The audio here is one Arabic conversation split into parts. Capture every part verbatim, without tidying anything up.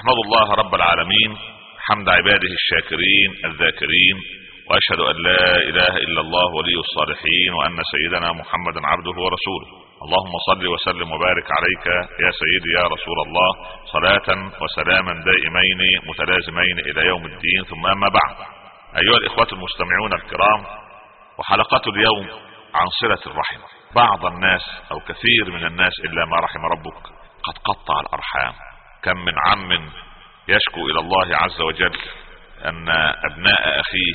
احمد الله رب العالمين حمد عباده الشاكرين الذاكرين، واشهد ان لا اله الا الله ولي الصالحين، وان سيدنا محمدا عبده ورسوله. اللهم صل وسلم وبارك عليك يا سيدي يا رسول الله، صلاة وسلاما دائمين متلازمين الى يوم الدين. ثم اما بعد، ايها الاخوة المستمعون الكرام، وحلقة اليوم عن صلة الرحم. بعض الناس او كثير من الناس الا ما رحم ربك قد قطع الارحام. كم من عم يشكو الى الله عز وجل ان ابناء اخيه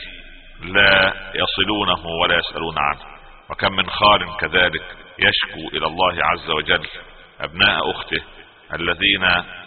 لا يصلونه ولا يسألون عنه، وكم من خال كذلك يشكو الى الله عز وجل ابناء اخته الذين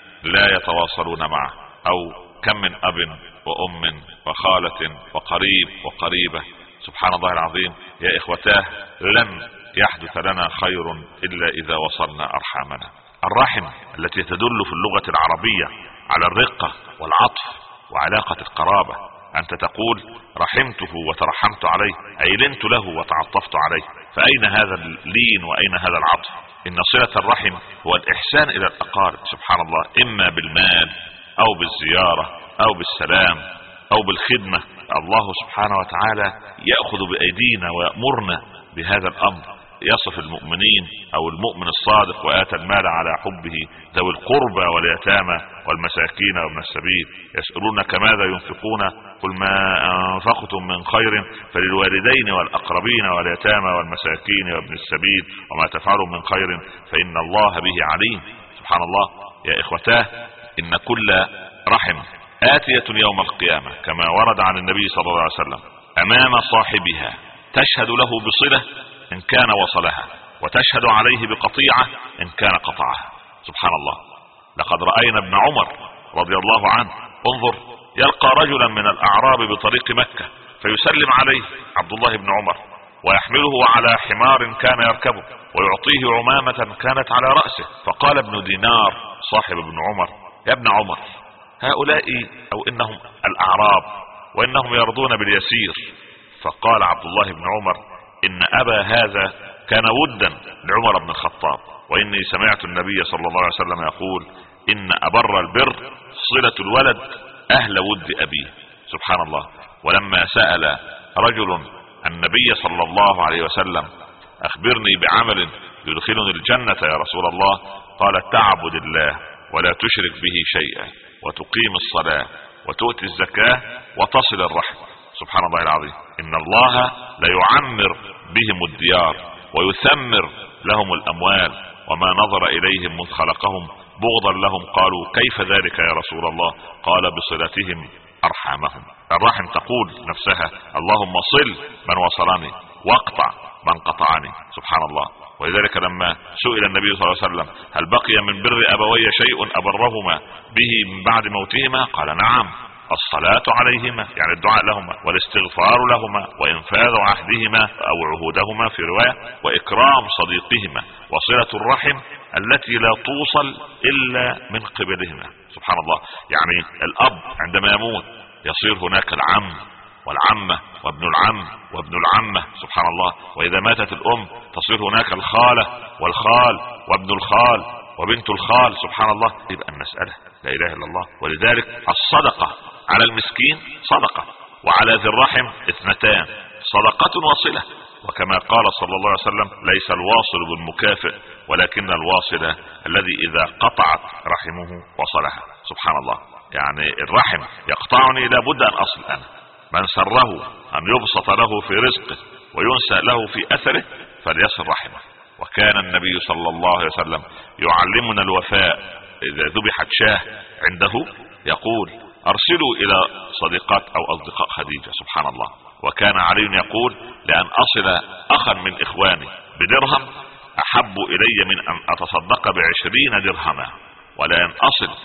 لا يتواصلون معه، او كم من اب وام وخالة وقريب وقريبة. سبحان الله العظيم يا اخوتاه، لن يحدث لنا خير الا اذا وصلنا ارحامنا. الرحم التي تدل في اللغة العربية على الرقة والعطف وعلاقة القرابة. انت تقول رحمته وترحمت عليه، اي لنت له وتعطفت عليه. فاين هذا اللين واين هذا العطف؟ ان صلة الرحم هو الاحسان الى الاقارب، سبحان الله، اما بالمال او بالزيارة او بالسلام او بالخدمة. الله سبحانه وتعالى يأخذ بايدينا ويأمرنا بهذا الامر. يصف المؤمنين او المؤمن الصادق: وآتى المال على حبه ذوي القربى واليتامى والمساكين وابن السبيل يسألونك ماذا ينفقون قل ما انفقتم من خير فللوالدين والاقربين واليتامى والمساكين وابن السبيل وما تفعلوا من خير فإن الله به عليم. سبحان الله يا اخوتاه، ان كل رحم آتية يوم القيامة كما ورد عن النبي صلى الله عليه وسلم امام صاحبها، تشهد له بصلة ان كان وصلها، وتشهد عليه بقطيعة ان كان قطعها. سبحان الله. لقد رأينا ابن عمر رضي الله عنه، انظر، يلقى رجلا من الاعراب بطريق مكة فيسلم عليه عبد الله بن عمر ويحمله على حمار كان يركبه ويعطيه عمامة كانت على رأسه. فقال ابن دينار صاحب ابن عمر: يا ابن عمر، هؤلاء او انهم الاعراب وانهم يرضون باليسير. فقال عبد الله بن عمر: ان ابا هذا كان ودا لعمر بن الخطاب، واني سمعت النبي صلى الله عليه وسلم يقول: ان ابر البر صلة الولد اهل ود ابيه. سبحان الله. ولما سأل رجل النبي صلى الله عليه وسلم: اخبرني بعمل يدخلني الجنة يا رسول الله، قال: تعبد الله ولا تشرك به شيئا، وتقيم الصلاة وتؤتي الزكاة وتصل الرحم. سبحان الله العظيم. ان الله لا يعمر بهم الديار ويثمر لهم الاموال، وما نظر اليهم مذ خلقهم بغضا لهم. قالوا: كيف ذلك يا رسول الله؟ قال: بصلتهم ارحامهم. الرحم تقول نفسها: اللهم صل من وصلني واقطع من قطعني. سبحان الله. ولذلك لما سئل النبي صلى الله عليه وسلم: هل بقي من بر ابوي شيء ابرهما به من بعد موتهما؟ قال: نعم، الصلاة عليهما، يعني الدعاء لهما، والاستغفار لهما، وانفاذ عهدهما او عهودهما في رواية، واكرام صديقهما، وصلة الرحم التي لا توصل الا من قبلهما. سبحان الله. يعني الاب عندما يموت يصير هناك العم والعمة وابن العم وابن العمة. سبحان الله. واذا ماتت الام تصير هناك الخالة والخال وابن الخال وبنت الخال. سبحان الله. يبقى المسألة لا اله الا الله. ولذلك الصدقة على المسكين صدقة، وعلى ذي الرحم اثنتان: صدقة وصلة. وكما قال صلى الله عليه وسلم: ليس الواصل بالمكافئ، ولكن الواصل الذي اذا قطعت رحمه وصلها. سبحان الله. يعني الرحم يقطعني لابد ان اصل انا. من سره ان يبسط له في رزقه وينسى له في اثره فليصل رحمه. وكان النبي صلى الله عليه وسلم يعلمنا الوفاء. اذا ذبحت شاه عنده يقول: ارسلوا الى صديقات او اصدقاء خديجة. سبحان الله. وكان علي يقول: لان اصل اخا من اخواني بدرهم احب الي من ان اتصدق بعشرين درهما، ولان اصل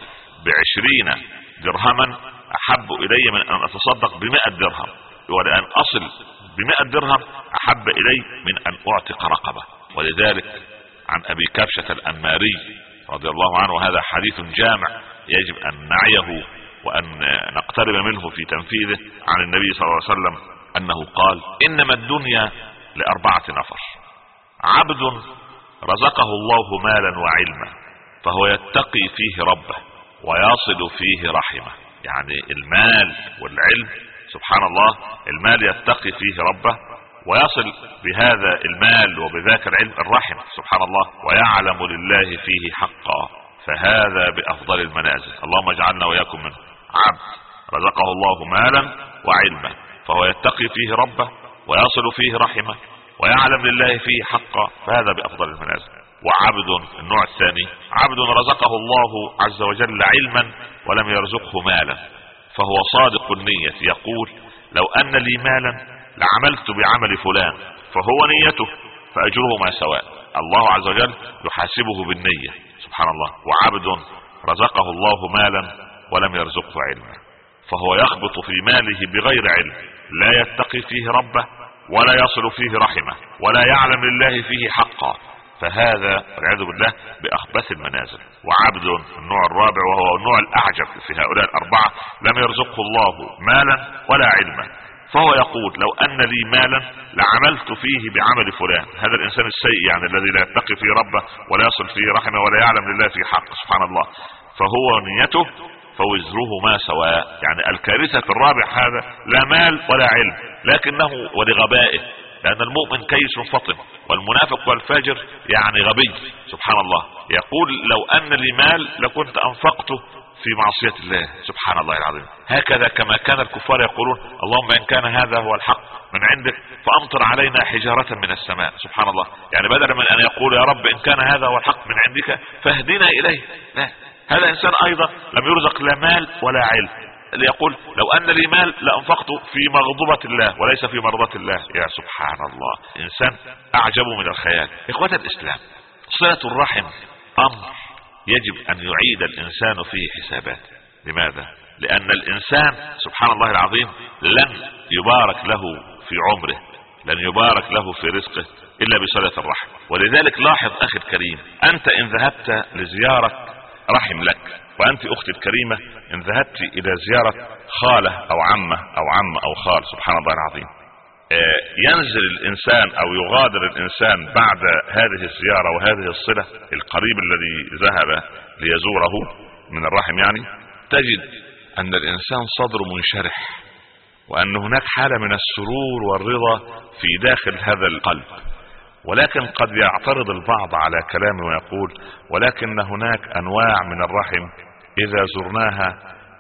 بعشرين درهما احب الي من ان اتصدق بمئة درهم، ولان اصل بمئة درهم احب الي من ان اعتق رقبة. ولذلك عن ابي كبشة الانماري رضي الله عنه، وهذا حديث جامع يجب ان نعيه وان نقترب منه في تنفيذه، عن النبي صلى الله عليه وسلم انه قال: انما الدنيا لاربعة نفر: عبد رزقه الله مالا وعلما فهو يتقي فيه ربه ويصل فيه رحمه. يعني المال والعلم سبحان الله، المال يتقي فيه ربه ويصل بهذا المال وبذاك العلم الرحم سبحان الله، ويعلم لله فيه حقا، فهذا بأفضل المنازل. اللهم اجعلنا وإياكم منه. عبد رزقه الله مالا وعلما فهو يتقي فيه ربه ويصل فيه رحمه ويعلم لله فيه حقا، فهذا بأفضل المنازل. وعبد النوع الثاني، عبد رزقه الله عز وجل علما ولم يرزقه مالا، فهو صادق النية يقول لو أن لي مالا لعملت بعمل فلان، فهو نيته فأجرهما سواء، الله عز وجل يحاسبه بالنية سبحان الله. وعبد رزقه الله مالا ولم يرزقه علما، فهو يخبط في ماله بغير علم، لا يتقي فيه ربه ولا يصل فيه رحمه ولا يعلم لله فيه حقا، فهذا والعياذ بالله بأخبث المنازل. وعبد النوع الرابع وهو النوع الأعجب في هؤلاء الأربعة، لم يرزقه الله مالا ولا علما، فهو يقول لو أن لي مالا لعملت فيه بعمل فلان. هذا الإنسان السيء يعني الذي لا يتقي فيه ربه ولا يصل فيه رحمه ولا يعلم لله فيه حق سبحان الله، فهو نيته فوزرهما سواء. يعني الكارثة في الرابع هذا لا مال ولا علم، لكنه ولغبائه، لأن المؤمن كيس فطن والمنافق والفاجر يعني غبي سبحان الله، يقول لو أن لي مال لكنت أنفقته في معصية الله سبحان الله العظيم. هكذا كما كان الكفار يقولون اللهم إن كان هذا هو الحق من عندك فأمطر علينا حجارة من السماء سبحان الله. يعني بدلا من أن يقول يا رب إن كان هذا هو الحق من عندك فاهدنا إليه، لا، هذا إنسان أيضا لم يرزق لا مال ولا علم، ليقول لو أن لي مال لأنفقته في مغضبة الله وليس في مرضاة الله. يا سبحان الله، إنسان أعجب من الخيال. إخوة الإسلام، صلة الرحم أمر يجب أن يعيد الإنسان فيه حسابات. لماذا؟ لأن الإنسان سبحان الله العظيم لن يبارك له في عمره، لن يبارك له في رزقه إلا بصلة الرحم. ولذلك لاحظ أخي الكريم، أنت إن ذهبت لزيارة رحم لك، وأنت أختي الكريمة إن ذهبت إلى زيارة خالة أو عمة أو عم أو خال سبحان الله العظيم، ينزل الإنسان أو يغادر الإنسان بعد هذه الزيارة وهذه الصلة القريب الذي ذهب ليزوره من الرحم، يعني تجد أن الإنسان صدره منشرح، وأن هناك حالة من السرور والرضا في داخل هذا القلب. ولكن قد يعترض البعض على كلامه ويقول ولكن هناك أنواع من الرحم إذا زرناها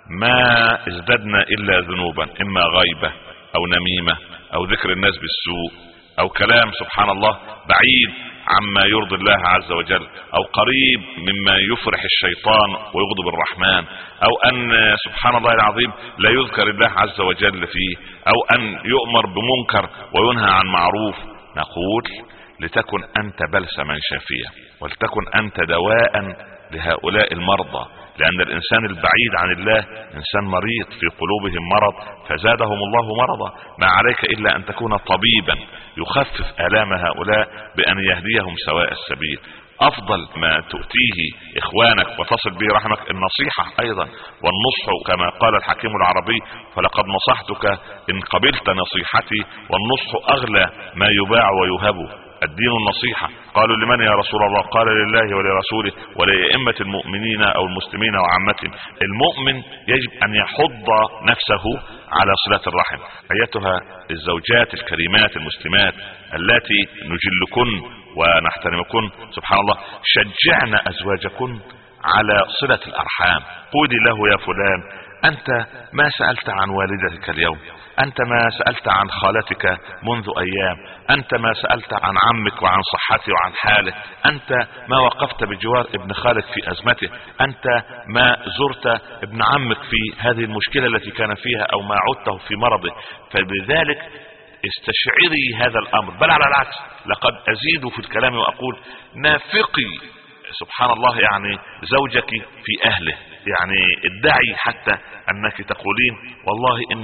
ما ازددنا إلا ذنوبا، إما غيبة أو نميمة أو ذكر الناس بالسوء أو كلام سبحان الله بعيد عما يرضي الله عز وجل، أو قريب مما يفرح الشيطان ويغضب الرحمن، أو أن سبحان الله العظيم لا يذكر الله عز وجل فيه، أو أن يؤمر بمنكر وينهى عن معروف. نقول لتكن أنت بلسما شافية، ولتكن أنت دواء لهؤلاء المرضى، لأن الإنسان البعيد عن الله إنسان مريض في قلوبهم مرض فزادهم الله مرضا. ما عليك إلا أن تكون طبيبا يخفف آلام هؤلاء بأن يهديهم سواء السبيل. أفضل ما تؤتيه إخوانك وتصل به رحمك النصيحة أيضا والنصح، كما قال الحكيم العربي فلقد نصحتك إن قبلت نصيحتي، والنصح أغلى ما يباع ويهب. الدين النصيحة. قالوا لمن يا رسول الله؟ قال لله ولرسوله ولأئمة المؤمنين أو المسلمين وعامتهم. المؤمن يجب أن يحض نفسه على صلة الرحم. أيتها الزوجات الكريمات المسلمات التي نجلكن ونحترمكن سبحان الله، شجعنا أزواجكن على صلة الأرحام. قولي له يا فلان أنت ما سألت عن والدتك اليوم، أنت ما سألت عن خالتك منذ أيام، أنت ما سألت عن عمك وعن صحته وعن حاله، أنت ما وقفت بجوار ابن خالك في أزمته، أنت ما زرت ابن عمك في هذه المشكلة التي كان فيها أو ما عدته في مرضه. فبذلك استشعري هذا الأمر. بل على العكس لقد أزيد في الكلام وأقول نافقي سبحان الله يعني زوجك في أهله، يعني ادعي حتى أنك تقولين والله إن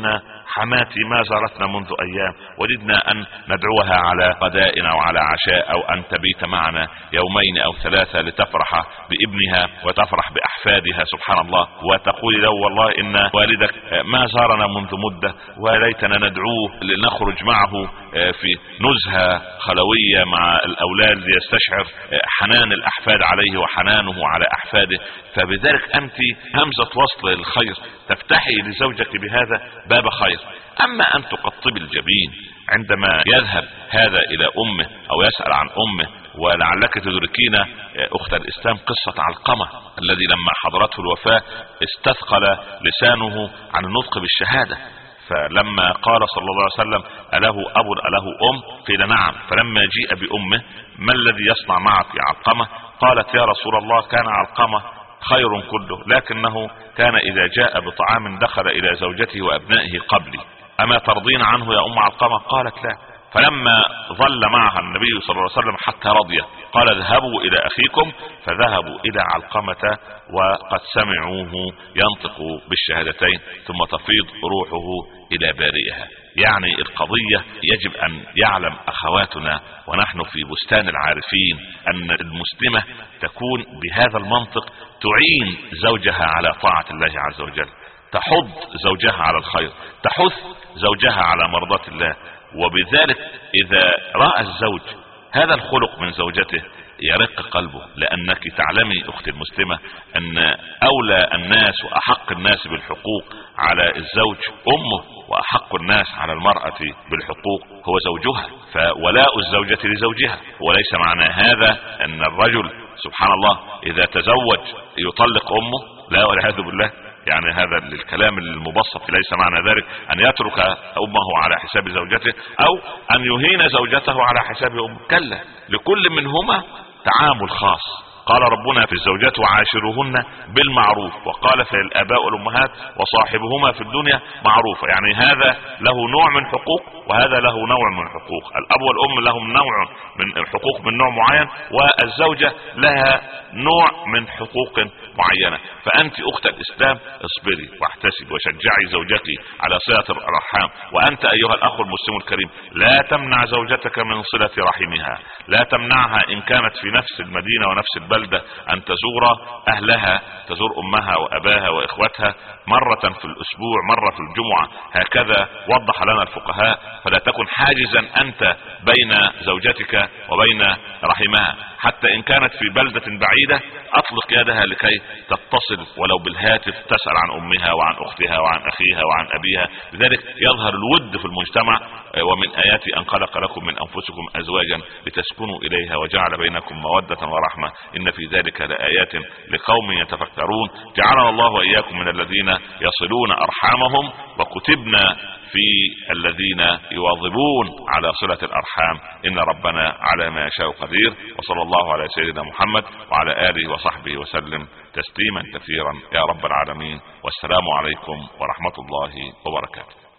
حماتي ما زارتنا منذ ايام، وددنا ان ندعوها على غداء او على عشاء او ان تبيت معنا يومين او ثلاثة لتفرح بابنها وتفرح باحفادها. سبحان الله. وتقول له والله ان والدك ما زارنا منذ مدة وليتنا ندعوه لنخرج معه في نزهة خلوية مع الاولاد ليستشعر حنان الاحفاد عليه وحنانه على احفاده. فبذلك انت همزة وصل للخير، تفتحي لزوجك بهذا باب خير. اما ان تقطب الجبين عندما يذهب هذا الى امه او يسأل عن امه، ولعلك تدركين اخت الاسلام قصة علقمة الذي لما حضرته الوفاة استثقل لسانه عن النطق بالشهادة، فلما قال صلى الله عليه وسلم أله أب أله أم؟ قيل نعم. فلما جيء بأمه ما الذي يصنع معك يا علقمة؟ قالت يا رسول الله كان علقمة خير كله، لكنه كان إذا جاء بطعام دخل إلى زوجته وأبنائه قبلي، أما ترضين عنه يا أم علقمة؟ قالت لا. فلما ظل معها النبي صلى الله عليه وسلم حتى رضي قال اذهبوا إلى أخيكم، فذهبوا إلى علقمة وقد سمعوه ينطق بالشهادتين ثم تفيض روحه إلى بارئها. يعني القضية يجب أن يعلم أخواتنا ونحن في بستان العارفين أن المسلمة تكون بهذا المنطق تعين زوجها على طاعة الله عز وجل، تحض زوجها على الخير، تحث زوجها على مرضاة الله. وبذلك إذا رأى الزوج هذا الخلق من زوجته يرق قلبه، لأنك تعلمي أختي المسلمة أن أولى الناس وأحق الناس بالحقوق على الزوج أمه، وأحق الناس على المرأة بالحقوق هو زوجها. فولاء الزوجة لزوجها، وليس معنى هذا أن الرجل سبحان الله إذا تزوج يطلق أمه، لا والعياذ بالله. يعني هذا الكلام المبسط ليس معنى ذلك ان يترك امه على حساب زوجته او ان يهين زوجته على حساب امه، كلا، لكل منهما تعامل خاص. قال ربنا في الزوجات وعاشروهن بالمعروف، وقال في الاباء والامهات وصاحبهما في الدنيا معروفة. يعني هذا له نوع من حقوق وهذا له نوع من حقوق، الاب والام لهم نوع من حقوق من نوع معين، والزوجة لها نوع من حقوق معينة. فانت اخت الاسلام اصبري واحتسب وشجعي زوجك على صلة الارحام. وانت ايها الاخ المسلم الكريم لا تمنع زوجتك من صلة رحمها، لا تمنعها ان كانت في نفس المدينة ونفس البلد ان تزور اهلها، تزور امها واباها واخوتها مرة في الاسبوع، مرة في الجمعة، هكذا وضح لنا الفقهاء. فلا تكن حاجزا انت بين زوجتك وبين رحمها، حتى ان كانت في بلدة بعيدة اطلق يدها لكي تتصل ولو بالهاتف، تسأل عن امها وعن اختها وعن اخيها وعن ابيها. لذلك يظهر الود في المجتمع. ومن ايات ان خلق لكم من انفسكم ازواجا لتسكنوا اليها وجعل بينكم مودة ورحمة ان في ذلك لآيات لقوم يتفكرون. جعلنا الله واياكم من الذين يصلون ارحامهم، وكتبنا في الذين يواظبون على صلة الارحام، ان ربنا على ما يشاء قدير. وصلى الله على سيدنا محمد وعلى اله وصحبه وسلم تسليما كثيرا يا رب العالمين. والسلام عليكم ورحمة الله وبركاته.